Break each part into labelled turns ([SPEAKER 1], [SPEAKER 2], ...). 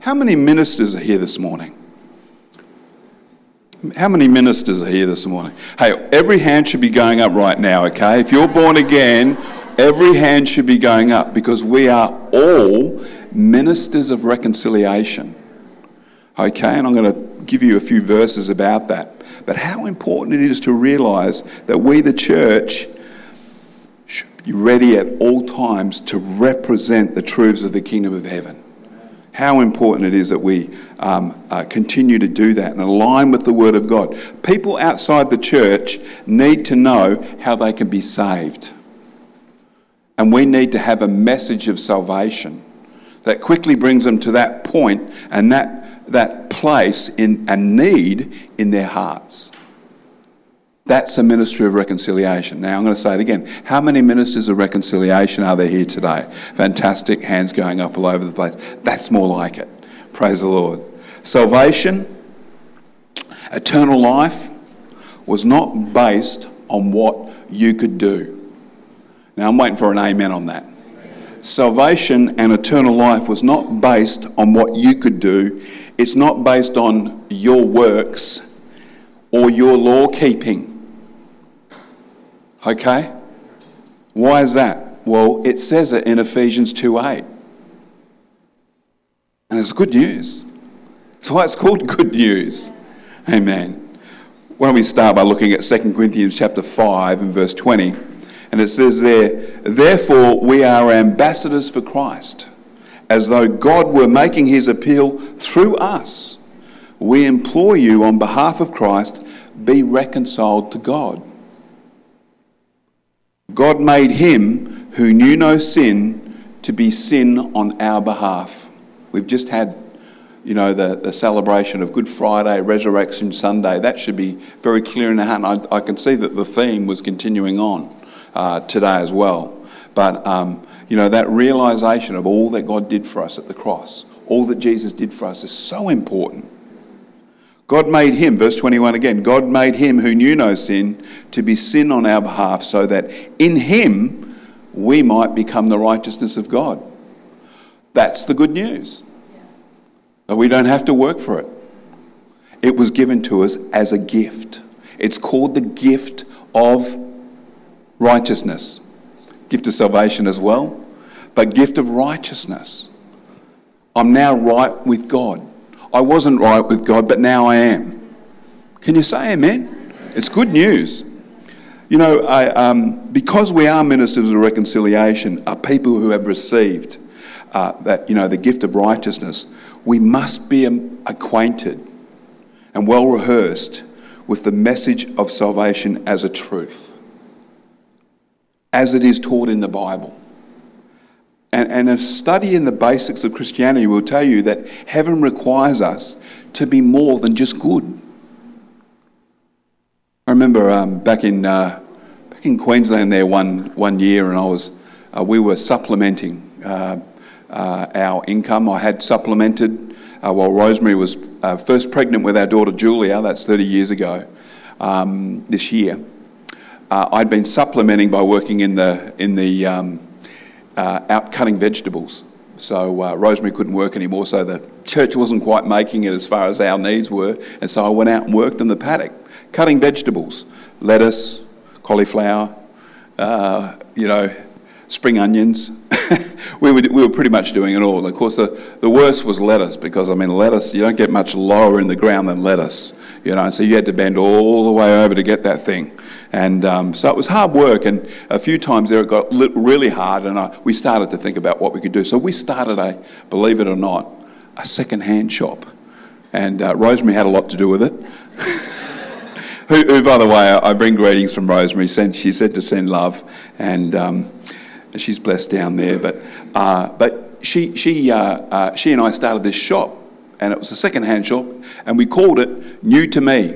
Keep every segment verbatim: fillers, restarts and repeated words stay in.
[SPEAKER 1] How many ministers are here this morning? How many ministers are here this morning? Hey, every hand should be going up right now, okay? If you're born again, every hand should be going up, because we are all ministers of reconciliation. Okay, and I'm going to give you a few verses about that. But how important it is to realise that we, the church, should be ready at all times to represent the truths of the kingdom of heaven. How important it is that we um, uh, continue to do that and align with the Word of God. People outside the church need to know how they can be saved. And we need to have a message of salvation that quickly brings them to that point and that, that place in a need in their hearts. That's a ministry of reconciliation. Now I'm going to say it again. How many ministers of reconciliation are there here today? Fantastic. Hands going up all over the place. That's more like it. Praise the Lord. Salvation, eternal life, was not based on what you could do. Now I'm waiting for an amen on that. Salvation and eternal life was not based on what you could do. It's not based on your works or your law keeping. Okay? Why is that? Well, it says it in Ephesians two eight. And it's good news. That's why it's called good news. Amen. Why don't we start by looking at Second Corinthians chapter five and verse twenty. And it says there, therefore we are ambassadors for Christ, as though God were making his appeal through us. We implore you on behalf of Christ, be reconciled to God. God made him who knew no sin to be sin on our behalf. We've just had, you know, the, the celebration of Good Friday, Resurrection Sunday. That should be very clear in the heart. And I, I can see that the theme was continuing on uh, today as well. But, um, you know, that realisation of all that God did for us at the cross, all that Jesus did for us is so important. God made him, verse twenty-one again, God made him who knew no sin to be sin on our behalf, so that in him we might become the righteousness of God. That's the good news. We don't have to work for it. It was given to us as a gift. It's called the gift of righteousness. Gift of salvation as well, but gift of righteousness. I'm now right with God. I wasn't right with God, but now I am. Can you say amen? It's good news. You know, I, um, because we are ministers of reconciliation, are people who have received uh, that, you know, the gift of righteousness, we must be acquainted and well rehearsed with the message of salvation as a truth, as it is taught in the Bible. And, and a study in the basics of Christianity will tell you that heaven requires us to be more than just good. I remember um, back in uh, back in Queensland there one one year, and I was uh, we were supplementing uh, uh, our income. I had supplemented uh, while Rosemary was uh, first pregnant with our daughter Julia. That's thirty years ago. Um, this year, uh, I'd been supplementing by working in the in the um, Uh, out cutting vegetables. So uh, Rosemary couldn't work anymore, so the church wasn't quite making it as far as our needs were, and so I went out and worked in the paddock, cutting vegetables, lettuce, cauliflower, uh, you know, spring onions. we, were, we were pretty much doing it all. And of course, the, the worst was lettuce, because, I mean, lettuce, you don't get much lower in the ground than lettuce, you know, and so you had to bend all the way over to get that thing. And um, so it was hard work, and a few times there it got li- really hard, and uh, we started to think about what we could do. So we started a, believe it or not, a second-hand shop. And uh, Rosemary had a lot to do with it. who, who, by the way, I, I bring greetings from Rosemary. She said to send love, and um, she's blessed down there. But uh, but she she uh, uh, she and I started this shop, and it was a second-hand shop, and we called it New to Me.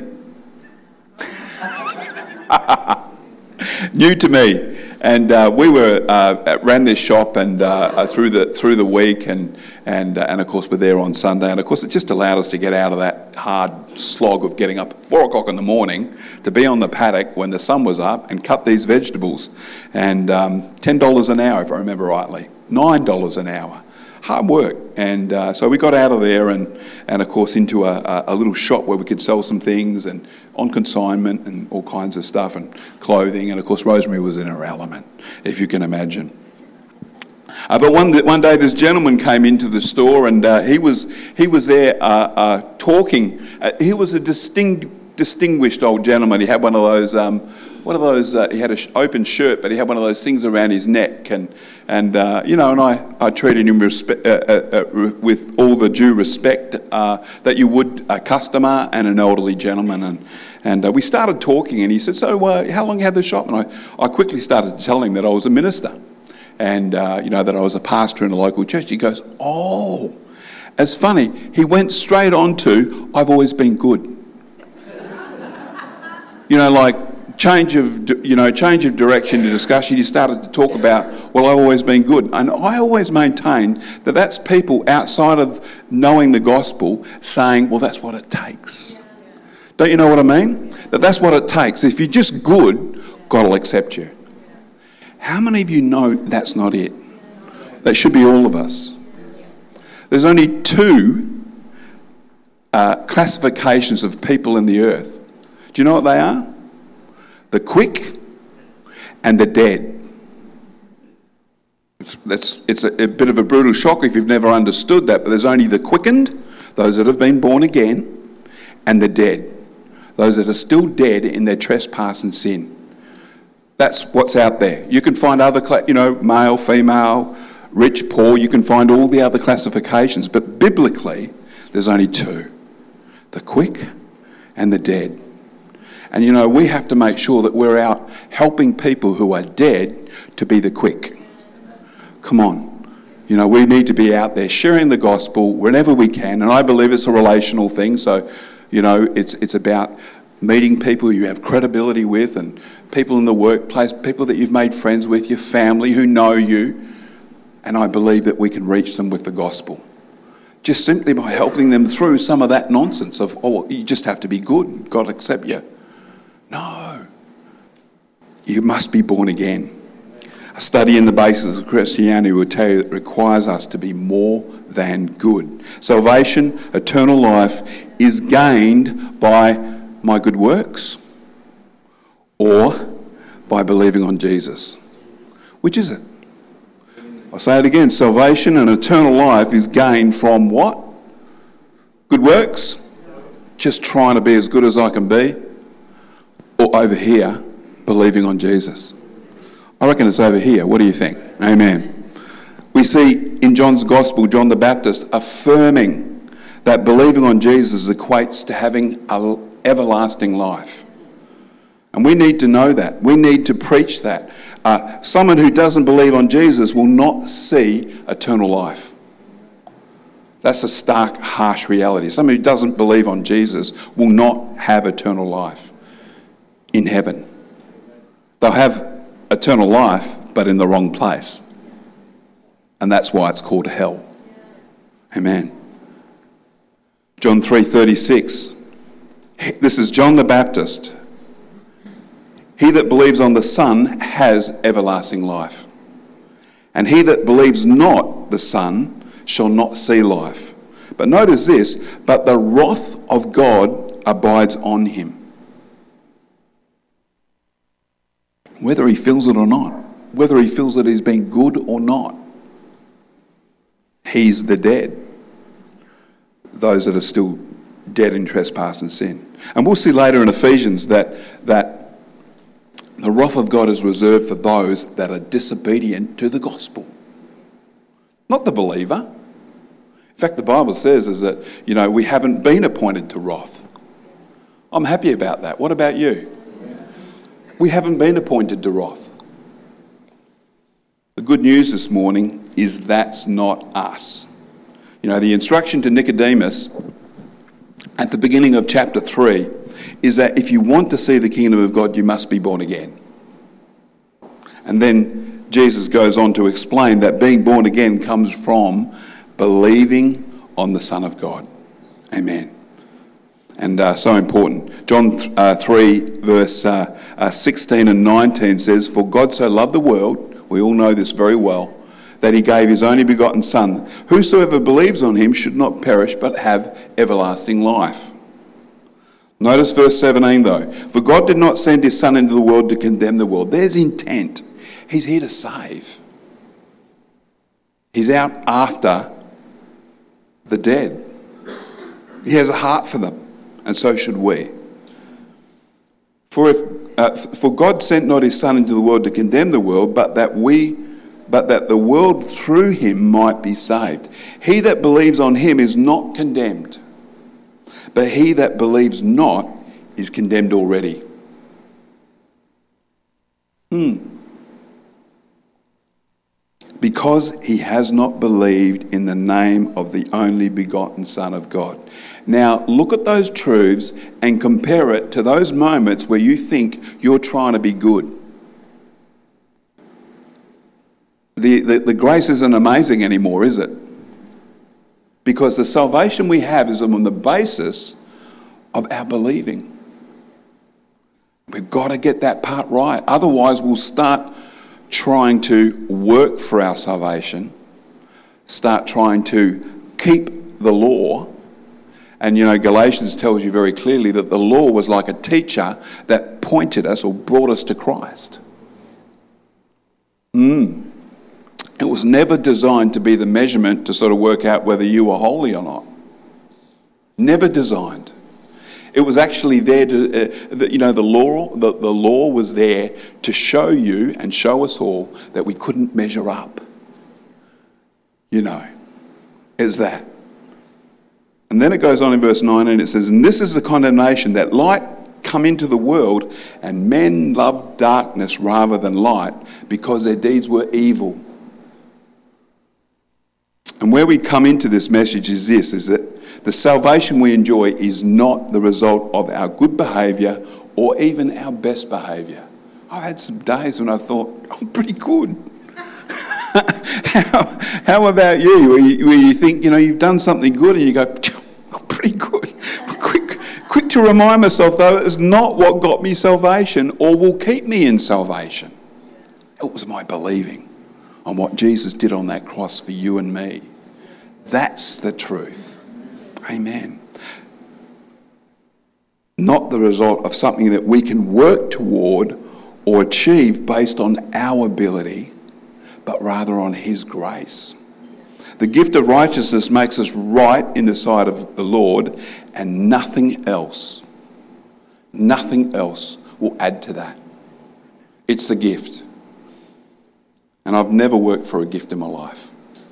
[SPEAKER 1] New to me, and uh, we were uh, ran this shop and uh, through the through the week, and and uh, and of course we're there on Sunday, and of course it just allowed us to get out of that hard slog of getting up at four o'clock in the morning to be on the paddock when the sun was up and cut these vegetables, and um, ten dollars an hour if I remember rightly, nine dollars an hour, hard work. And uh, so we got out of there and, and of course, into a, a little shop where we could sell some things and on consignment and all kinds of stuff and clothing. And, of course, Rosemary was in her element, if you can imagine. Uh, but one one day this gentleman came into the store and uh, he was he was there uh, uh, talking. Uh, he was a distinct, distinguished old gentleman. He had one of those, um, one of those. Uh, he had an sh- open shirt, but he had one of those things around his neck. And and uh, you know, and I, I treated him respe- uh, uh, uh, with all the due respect uh, that you would a customer and an elderly gentleman. And and uh, we started talking. And he said, "So, uh, how long you had the shop?" And I I quickly started to tell him that I was a minister. And, uh, you know, that I was a pastor in a local church. He goes, "Oh, it's funny." He went straight on to, "I've always been good." You know, like change of, you know, change of direction to discussion. He started to talk about, well, I've always been good. And I always maintain that that's people outside of knowing the gospel saying, well, that's what it takes. Don't you know what I mean? That that's what it takes. If you're just good, God will accept you. How many of you know that's not it? That should be all of us. There's only two uh, classifications of people in the earth. Do you know what they are? The quick and the dead. It's, that's, it's a, a bit of a brutal shock if you've never understood that, but there's only the quickened, those that have been born again, and the dead, those that are still dead in their trespass and sin. That's what's out there. You can find other, you know, male, female, rich, poor. You can find all the other classifications. But biblically, there's only two. The quick and the dead. And, you know, we have to make sure that we're out helping people who are dead to be the quick. Come on. You know, we need to be out there sharing the gospel whenever we can. And I believe it's a relational thing. So, you know, it's it's about meeting people you have credibility with and people in the workplace, people that you've made friends with, your family who know you. And I believe that we can reach them with the gospel. Just simply by helping them through some of that nonsense of, oh, you just have to be good, God will accept you. No. You must be born again. A study in the basis of Christianity will tell you that it requires us to be more than good. Salvation, eternal life, is gained by my good works or by believing on Jesus. Which is it? I'll say it again. Salvation and eternal life is gained from what? Good works? Just trying to be as good as I can be? Or over here, believing on Jesus? I reckon it's over here. What do you think? Amen. We see in John's Gospel, John the Baptist affirming that believing on Jesus equates to having an everlasting life. And we need to know that. We need to preach that. Uh, someone who doesn't believe on Jesus will not see eternal life. That's a stark, harsh reality. Someone who doesn't believe on Jesus will not have eternal life in heaven. They'll have eternal life, but in the wrong place. And that's why it's called hell. Amen. John three thirty-six. This is John the Baptist. He that believes on the Son has everlasting life. And he that believes not the Son shall not see life. But notice this, but the wrath of God abides on him. Whether he feels it or not, whether he feels that he's been good or not, he's the dead. Those that are still dead in trespass and sin. And we'll see later in Ephesians that, that the wrath of God is reserved for those that are disobedient to the gospel. Not the believer. In fact, the Bible says is that, you know, we haven't been appointed to wrath. I'm happy about that. What about you? We haven't been appointed to wrath. The good news this morning is that's not us. You know, the instruction to Nicodemus at the beginning of chapter three is that if you want to see the kingdom of God, you must be born again. And then Jesus goes on to explain that being born again comes from believing on the Son of God. Amen. And uh, so important. John uh, three, verse uh, uh, sixteen and nineteen says, for God so loved the world, we all know this very well, that he gave his only begotten Son. Whosoever believes on him should not perish but have everlasting life. Notice verse seventeen though. For God did not send his Son into the world to condemn the world. There's intent. He's here to save. He's out after the dead. He has a heart for them, and so should we. For if uh, for God sent not his Son into the world to condemn the world, but that we but that the world through him might be saved. He that believes on him is not condemned, but he that believes not is condemned already. Hmm. Because he has not believed in the name of the only begotten Son of God. Now, look at those truths and compare it to those moments where you think you're trying to be good. The, the, the grace isn't amazing anymore, is it? Because the salvation we have is on the basis of our believing. We've got to get that part right. Otherwise, we'll start trying to work for our salvation, start trying to keep the law. And, you know, Galatians tells you very clearly that the law was like a teacher that pointed us or brought us to Christ. Mm. It was never designed to be the measurement to sort of work out whether you were holy or not. Never designed. It was actually there to, uh, the, you know, the law, the, the law was there to show you and show us all that we couldn't measure up. You know, it's that. And then it goes on in verse nine and it says, and this is the condemnation, that light come into the world and men loved darkness rather than light because their deeds were evil. And where we come into this message is this, is that the salvation we enjoy is not the result of our good behaviour or even our best behaviour. I've had some days when I thought, I'm pretty good. how, how about you? Where, you? where you think, you know, you've done something good and you go, I'm pretty good. quick, quick to remind myself, though, it's not what got me salvation or will keep me in salvation. It was my believing on what Jesus did on that cross for you and me. That's the truth. Amen. Not the result of something that we can work toward or achieve based on our ability, but rather on his grace. The gift of righteousness makes us right in the sight of the Lord, and nothing else, nothing else will add to that. It's a gift. And I've never worked for a gift in my life.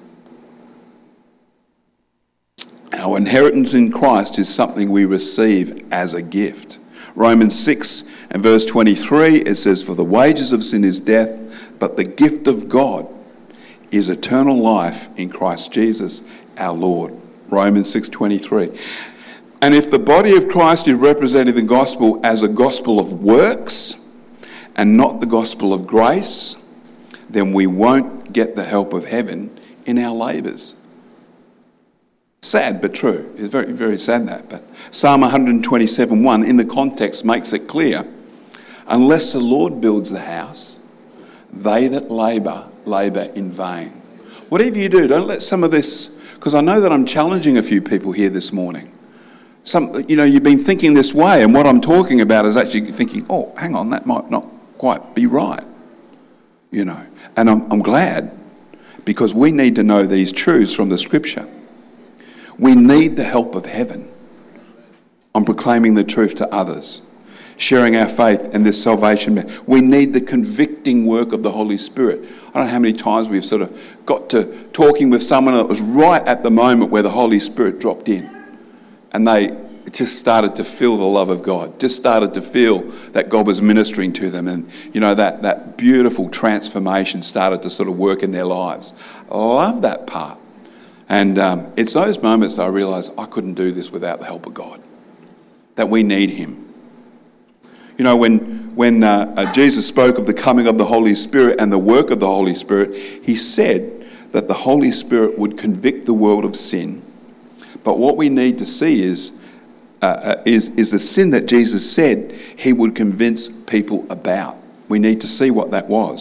[SPEAKER 1] Our inheritance in Christ is something we receive as a gift. Romans six and verse twenty-three, it says, for the wages of sin is death, but the gift of God is eternal life in Christ Jesus our Lord. Romans six twenty-three. And if the body of Christ is representing the gospel as a gospel of works and not the gospel of grace, then we won't get the help of heaven in our labours. Sad, but true. It's very, very sad that. But Psalm one twenty-seven one in the context makes it clear. Unless the Lord builds the house, they that labour, labour in vain. Whatever you do, don't let some of this, because I know that I'm challenging a few people here this morning. Some, you know, you've been thinking this way, and what I'm talking about is actually thinking, oh, hang on, that might not quite be right. You know, and I'm, I'm glad, because we need to know these truths from the scripture. We need the help of heaven on proclaiming the truth to others, sharing our faith in this salvation. We need the convicting work of the Holy Spirit. I don't know how many times we've sort of got to talking with someone that was right at the moment where the Holy Spirit dropped in, and they just started to feel the love of God, just started to feel that God was ministering to them, and you know, that, that beautiful transformation started to sort of work in their lives. I love that part. And um, it's those moments that I realise I couldn't do this without the help of God, that we need him. You know, when, when uh, uh, Jesus spoke of the coming of the Holy Spirit and the work of the Holy Spirit, he said that the Holy Spirit would convict the world of sin. But what we need to see is, uh, uh, is, is the sin that Jesus said he would convince people about. We need to see what that was.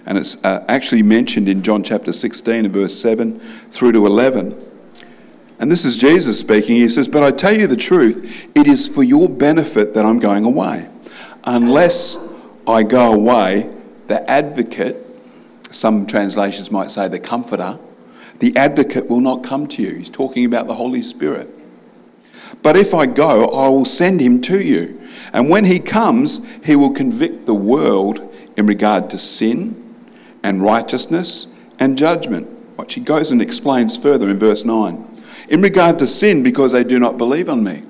[SPEAKER 1] And it's uh, actually mentioned in John chapter sixteen and verse seven through to eleven. And this is Jesus speaking. He says, "But I tell you the truth, it is for your benefit that I'm going away. Unless I go away, the advocate," some translations might say the comforter, "the advocate will not come to you." He's talking about the Holy Spirit. "But if I go, I will send him to you. And when he comes, he will convict the world in regard to sin and righteousness and judgment." What she goes and explains further in verse nine. "In regard to sin, because they do not believe on me."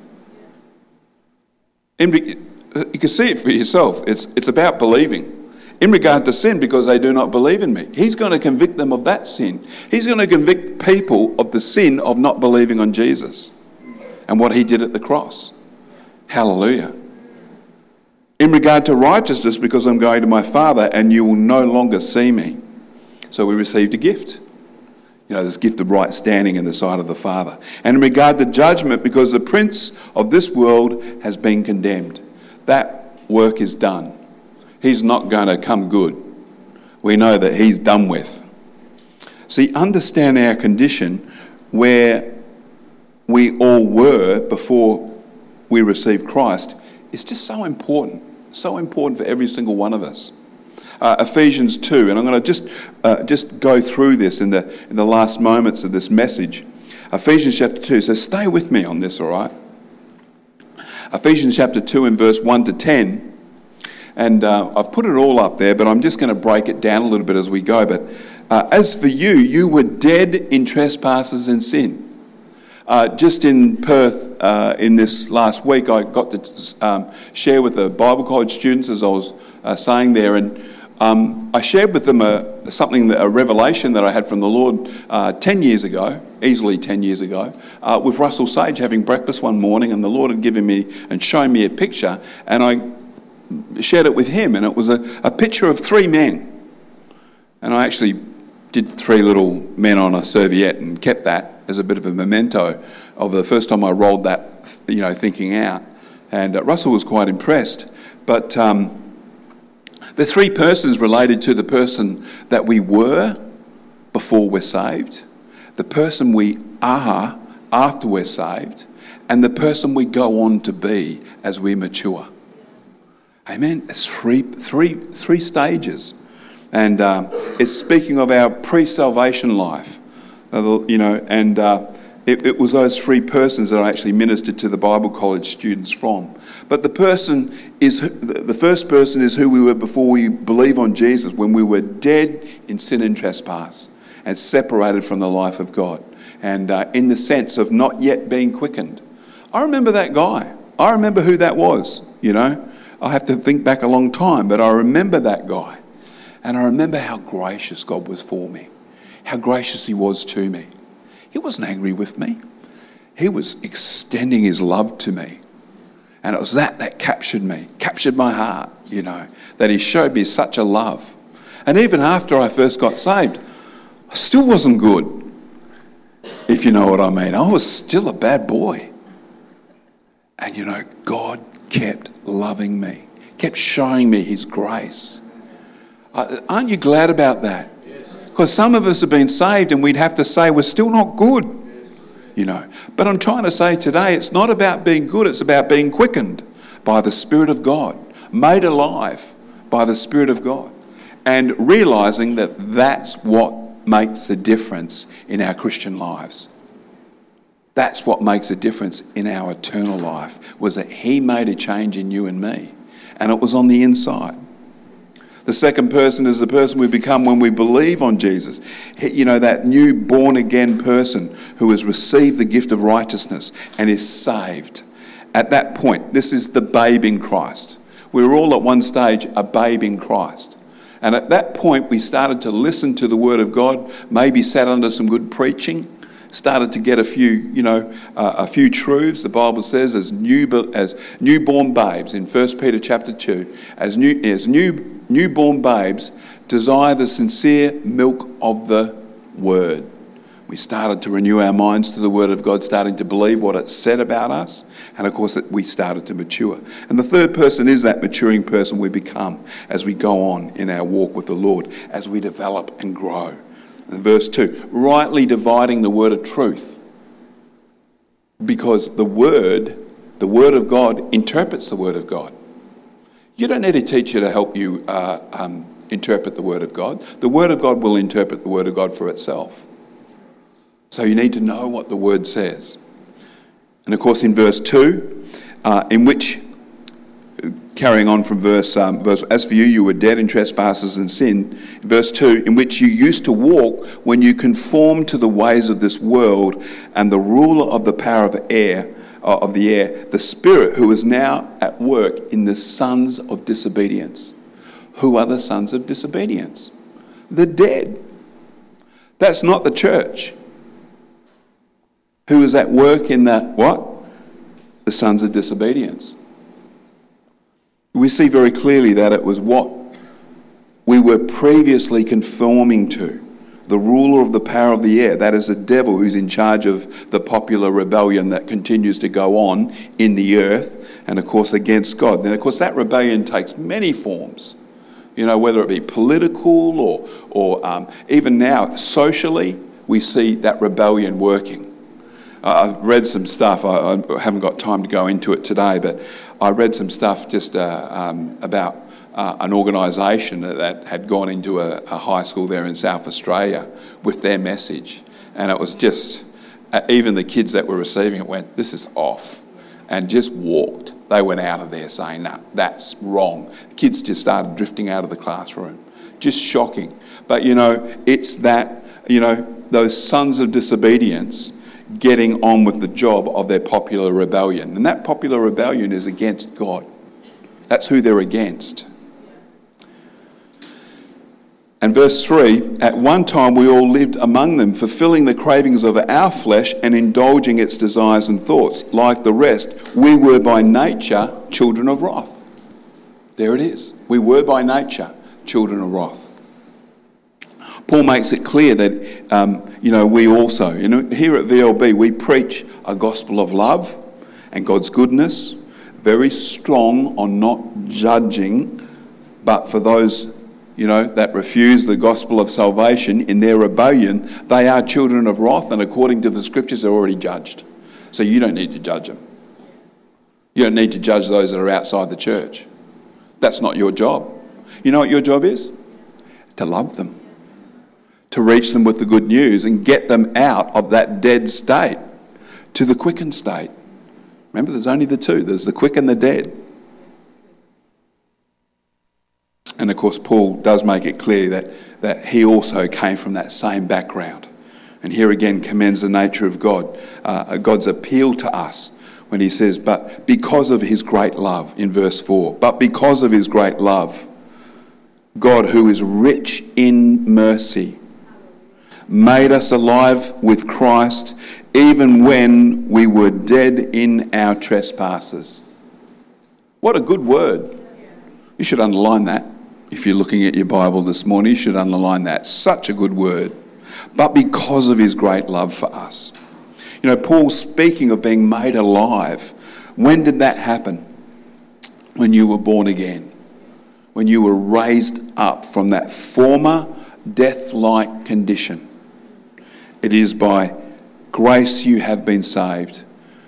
[SPEAKER 1] In, you can see it for yourself. It's, it's about believing. In regard to sin, because they do not believe in me. He's going to convict them of that sin. He's going to convict people of the sin of not believing on Jesus and what he did at the cross. Hallelujah. "In regard to righteousness, because I'm going to my Father and you will no longer see me." So we received a gift. You know, this gift of right standing in the sight of the Father. "And in regard to judgment, because the prince of this world has been condemned." That work is done. He's not going to come good. We know that he's done with. See, understand our condition where we all were before we received Christ is just so important. So important for every single one of us. Uh, Ephesians two, and I'm going to just uh, just go through this in the in the last moments of this message. Ephesians chapter two. So stay with me on this, all right? Ephesians chapter two and verse one to ten. And uh, I've put it all up there, but I'm just going to break it down a little bit as we go. But uh, as for you, you were dead in trespasses and sin. Uh, just in Perth, uh, in this last week, I got to um, share with the Bible college students, as I was uh, saying there, and um, I shared with them a, something, that, a revelation that I had from the Lord uh, ten years ago, easily ten years ago, uh, with Russell Sage having breakfast one morning, and the Lord had given me and shown me a picture, and I shared it with him, and it was a, a picture of three men. And I actually did three little men on a serviette and kept that as a bit of a memento of the first time I rolled that, you know, thinking out. And uh, Russell was quite impressed. But um, the three persons related to the person that we were before we're saved, the person we are after we're saved, and the person we go on to be as we mature. Amen? It's three, three, three stages. And um, it's speaking of our pre-salvation life. You know, and uh, it, it was those three persons that I actually ministered to the Bible college students from. But the person is, the first person is who we were before we believe on Jesus, when we were dead in sin and trespass and separated from the life of God, and uh, in the sense of not yet being quickened. I remember that guy. I remember who that was, you know. I have to think back a long time, but I remember that guy. And I remember how gracious God was for me. How gracious he was to me. He wasn't angry with me. He was extending his love to me. And it was that that captured me, captured my heart, you know, that he showed me such a love. And even after I first got saved, I still wasn't good, if you know what I mean. I was still a bad boy. And, you know, God kept loving me, kept showing me his grace. Uh, aren't you glad about that? Because some of us have been saved and we'd have to say we're still not good, you know. But I'm trying to say today, it's not about being good, it's about being quickened by the Spirit of God, made alive by the Spirit of God, and realising that that's what makes a difference in our Christian lives. That's what makes a difference in our eternal life, was that he made a change in you and me, and it was on the inside. The second person is the person we become when we believe on Jesus. You know, that new born-again person who has received the gift of righteousness and is saved. At that point, this is the babe in Christ. We were all at one stage a babe in Christ. And at that point, we started to listen to the Word of God, maybe sat under some good preaching, started to get a few, you know, uh, a few truths. The Bible says as new as newborn babes in First Peter chapter two, as new as new newborn babes desire the sincere milk of the Word. We started to renew our minds to the Word of God, starting to believe what it said about us. And of course, it, we started to mature. And the third person is that maturing person we become as we go on in our walk with the Lord, as we develop and grow. And verse two, rightly dividing the word of truth. Because the Word, the Word of God interprets the Word of God. You don't need a teacher to help you uh, um, interpret the Word of God. The Word of God will interpret the Word of God for itself. So you need to know what the Word says. And of course in verse two, uh, in which, carrying on from verse, um, verse, as for you, you were dead in trespasses and sin. Verse two, in which you used to walk when you conformed to the ways of this world and the ruler of the power of air, uh, of the air, the Spirit who is now at work in the sons of disobedience. Who are the sons of disobedience? The dead. That's not the church. Who is at work in the what? The sons of disobedience. We see very clearly that it was what we were previously conforming to. The ruler of the power of the air, that is the devil who's in charge of the popular rebellion that continues to go on in the earth and of course against God. Then of course that rebellion takes many forms. You know, whether it be political or, or um, even now socially, we see that rebellion working. Uh, I've read some stuff, I, I haven't got time to go into it today, but I read some stuff just uh, um, about uh, an organisation that had gone into a, a high school there in South Australia with their message. And it was just, uh, even the kids that were receiving it went, this is off, and just walked. They went out of there saying, no, that's wrong. The kids just started drifting out of the classroom. Just shocking. But, you know, it's that, you know, those sons of disobedience getting on with the job of their popular rebellion. And that popular rebellion is against God. That's who they're against. And verse three, at one time we all lived among them, fulfilling the cravings of our flesh and indulging its desires and thoughts. Like the rest, we were by nature children of wrath. There it is. We were by nature children of wrath. Paul makes it clear that, um, you know, we also, you know, here at V L B, we preach a gospel of love and God's goodness, very strong on not judging, but for those, you know, that refuse the gospel of salvation in their rebellion, they are children of wrath, and according to the scriptures, they're already judged. So you don't need to judge them. You don't need to judge those that are outside the church. That's not your job. You know what your job is? To love them. To reach them with the good news and get them out of that dead state to the quickened state. Remember, there's only the two. There's the quick and the dead. And of course, Paul does make it clear that, that he also came from that same background. And here again commends the nature of God, uh, God's appeal to us when he says, but because of his great love, in verse four, but because of his great love, God, who is rich in mercy, made us alive with Christ even when we were dead in our trespasses. What a good word. You should underline that. If you're looking at your Bible this morning, you should underline that. Such a good word. But because of his great love for us. You know, Paul's speaking of being made alive. When did that happen? When you were born again. When you were raised up from that former death-like condition. It is by grace you have been saved.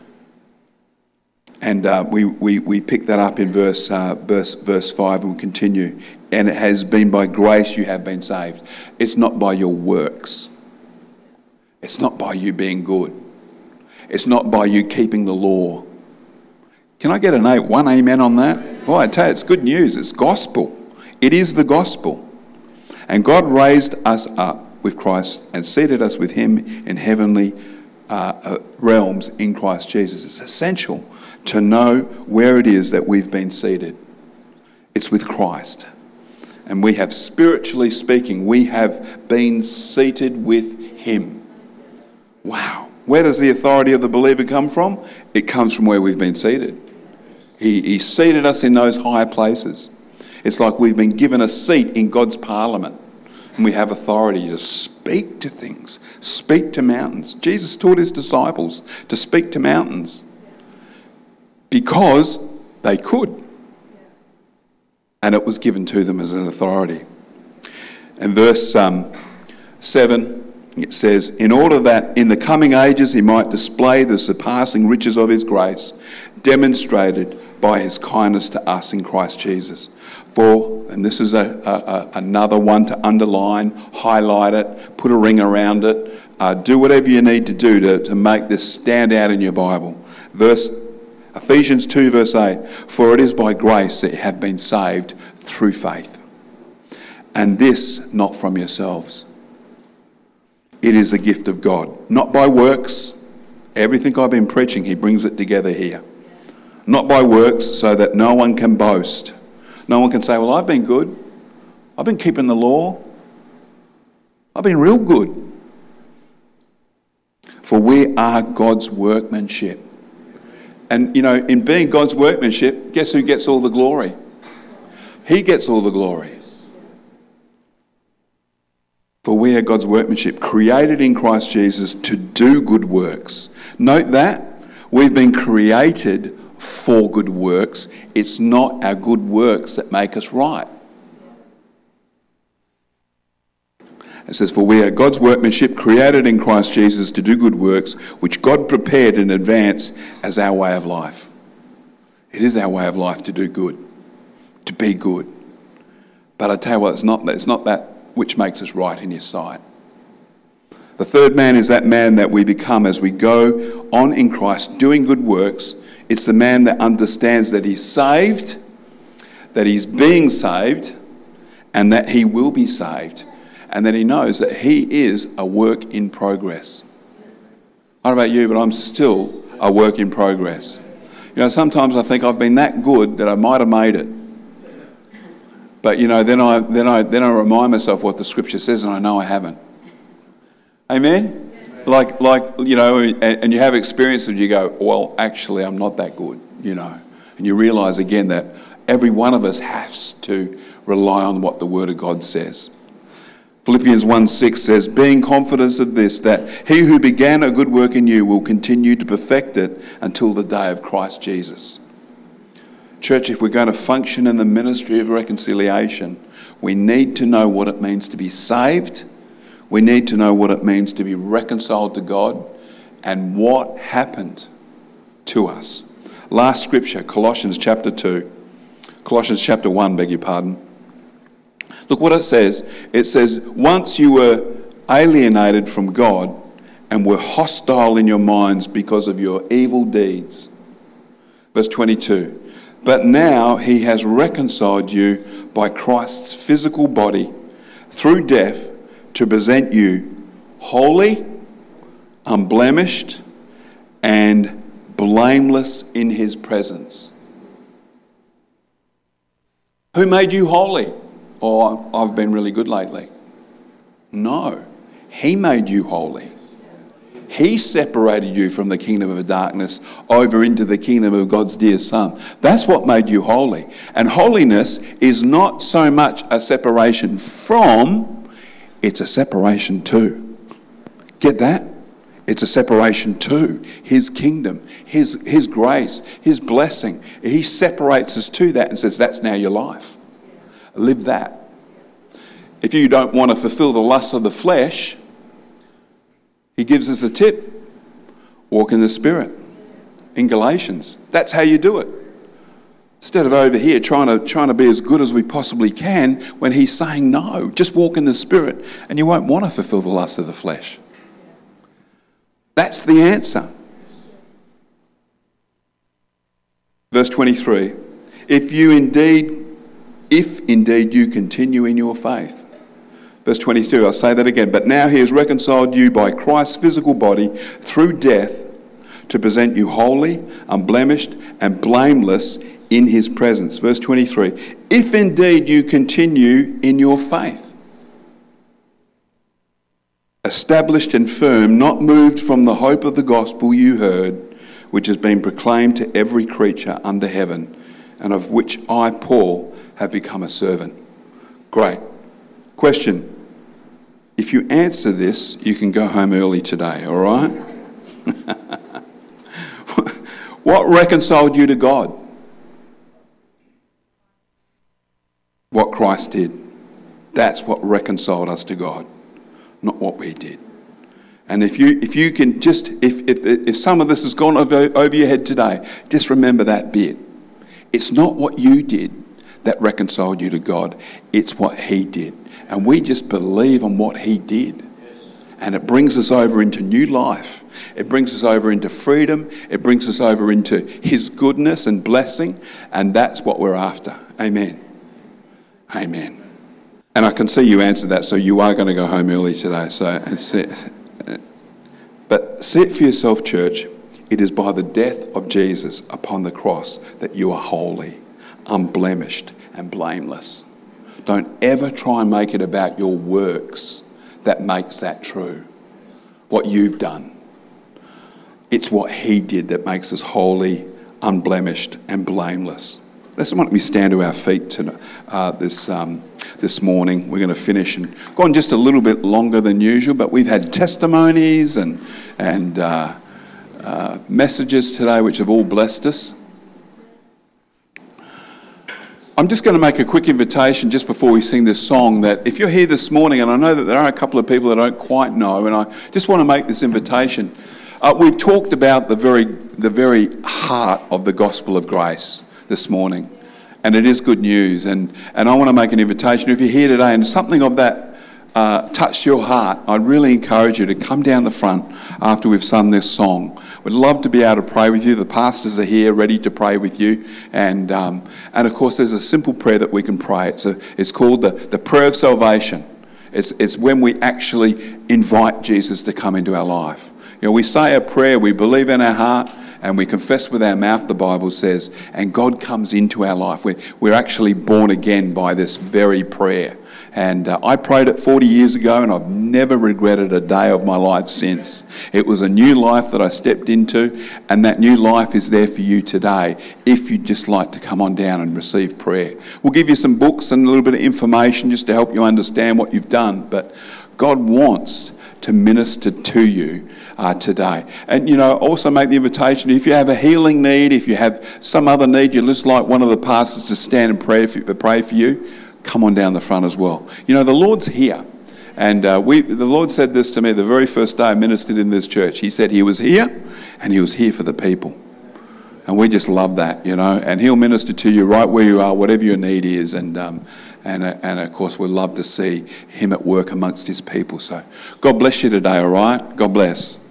[SPEAKER 1] And uh, we, we, we pick that up in verse, uh, verse, verse five and we'll continue. And it has been by grace you have been saved. It's not by your works. It's not by you being good. It's not by you keeping the law. Can I get an eight, one amen on that? Boy, I tell you, it's good news. It's gospel. It is the gospel. And God raised us up with Christ and seated us with him in heavenly uh, realms in Christ Jesus. It's essential to know where it is that we've been seated. It's with Christ. And we have, spiritually speaking, we have been seated with him. Wow. Where does the authority of the believer come from? It comes from where we've been seated. He, he seated us in those higher places. It's like we've been given a seat in God's parliament. And we have authority to speak to things, speak to mountains. Jesus taught his disciples to speak to mountains because they could. And it was given to them as an authority. And verse um, seven, it says, in order that in the coming ages he might display the surpassing riches of his grace, demonstrated by his kindness to us in Christ Jesus. For, and this is a, a, a, another one to underline, highlight it, put a ring around it, uh, do whatever you need to do to, to make this stand out in your Bible. Verse Ephesians two verse eight, for it is by grace that you have been saved through faith. And this not from yourselves. It is a gift of God, not by works. Everything I've been preaching, he brings it together here. Not by works, so that no one can boast. No one can say, well, I've been good. I've been keeping the law. I've been real good. For we are God's workmanship. And, you know, in being God's workmanship, guess who gets all the glory? He gets all the glory. For we are God's workmanship, created in Christ Jesus to do good works. Note that. We've been created for good works. It's not our good works that make us right. It says, for we are God's workmanship, created in Christ Jesus to do good works, which God prepared in advance as our way of life. It is our way of life to do good, to be good. But I tell you what, it's not, it's not that which makes us right in his sight. The third man is that man that we become as we go on in Christ, doing good works. It's the man that understands that he's saved, that he's being saved, and that he will be saved, and that he knows that he is a work in progress. I don't know about you, but I'm still a work in progress. You know, sometimes I think I've been that good that I might have made it. But, you know, then I then I then I remind myself what the scripture says, and I know I haven't. Amen? Amen. Like like you know, and, and you have experiences, you go, well, actually, I'm not that good, you know, and you realise again that every one of us has to rely on what the Word of God says. Philippians one six says, being confident of this, that he who began a good work in you will continue to perfect it until the day of Christ Jesus. Church, if we're going to function in the ministry of reconciliation, we need to know what it means to be saved. We need to know what it means to be reconciled to God and what happened to us. Last scripture, Colossians chapter two. Colossians chapter one, beg your pardon. Look what it says. It says, once you were alienated from God and were hostile in your minds because of your evil deeds. Verse twenty-two. But now he has reconciled you by Christ's physical body through death to present you holy, unblemished, and blameless in his presence. Who made you holy? Oh, I've been really good lately. No, he made you holy. He separated you from the kingdom of darkness over into the kingdom of God's dear Son. That's what made you holy. And holiness is not so much a separation from, it's a separation to. Get that? It's a separation to his kingdom, his, his grace, his blessing. He separates us to that and says, that's now your life. Live that. If you don't want to fulfill the lusts of the flesh, he gives us a tip. Walk in the Spirit. In Galatians. That's how you do it. Instead of over here trying to, trying to be as good as we possibly can, when he's saying no, just walk in the Spirit and you won't want to fulfill the lust of the flesh. That's the answer. Verse twenty-three. If you indeed, if indeed you continue in your faith. Verse twenty-two, I'll say that again. But now he has reconciled you by Christ's physical body through death to present you holy, unblemished, and blameless in his presence. Verse twenty-three, if indeed you continue in your faith, established and firm, not moved from the hope of the gospel you heard, which has been proclaimed to every creature under heaven, and of which I, Paul, have become a servant. Great. Question. If you answer this, you can go home early today, all right? What reconciled you to God? What Christ did. That's what reconciled us to God, not what we did. And if you if you can just, if if, if some of this has gone over, over your head today, just remember that bit. It's not what you did that reconciled you to God. It's what he did. And we just believe on what he did. And it brings us over into new life. It brings us over into freedom. It brings us over into his goodness and blessing. And that's what we're after. Amen. Amen. And I can see you answered that, so you are going to go home early today. So, and see, but see it for yourself, church. It is by the death of Jesus upon the cross that you are holy, unblemished, and blameless. Don't ever try and make it about your works that makes that true. What you've done. It's what he did that makes us holy, unblemished, and blameless. Let's why don't we stand to our feet to, uh, this um, this morning. We're going to finish and gone just a little bit longer than usual, but we've had testimonies and and uh, uh, messages today which have all blessed us. I'm just going to make a quick invitation just before we sing this song that if you're here this morning, and I know that there are a couple of people that I don't quite know, and I just want to make this invitation. Uh, we've talked about the very the very heart of the gospel of grace this morning, and it is good news. And, and I want to make an invitation. If you're here today and something of that uh, touched your heart, I'd really encourage you to come down the front after we've sung this song. We'd love to be able to pray with you. The pastors are here ready to pray with you. And um, and of course, there's a simple prayer that we can pray. It's, a, it's called the, the prayer of salvation. It's, it's when we actually invite Jesus to come into our life. You know, we say a prayer, we believe in our heart, and we confess with our mouth, the Bible says, and God comes into our life. We're, we're actually born again by this very prayer. And uh, I prayed it forty years ago, and I've never regretted a day of my life since. It was a new life that I stepped into, and that new life is there for you today if you'd just like to come on down and receive prayer. We'll give you some books and a little bit of information just to help you understand what you've done, but God wants to minister to you uh, today. And, you know, also make the invitation, if you have a healing need, if you have some other need, you'd just like one of the pastors to stand and pray for, pray for you, come on down the front as well. You know, the Lord's here. And uh, we, the Lord said this to me the very first day I ministered in this church. He said he was here, and he was here for the people. And we just love that, you know. And he'll minister to you right where you are, whatever your need is. And um, and uh, and of course, we love to see him at work amongst his people. So God bless you today, all right? God bless.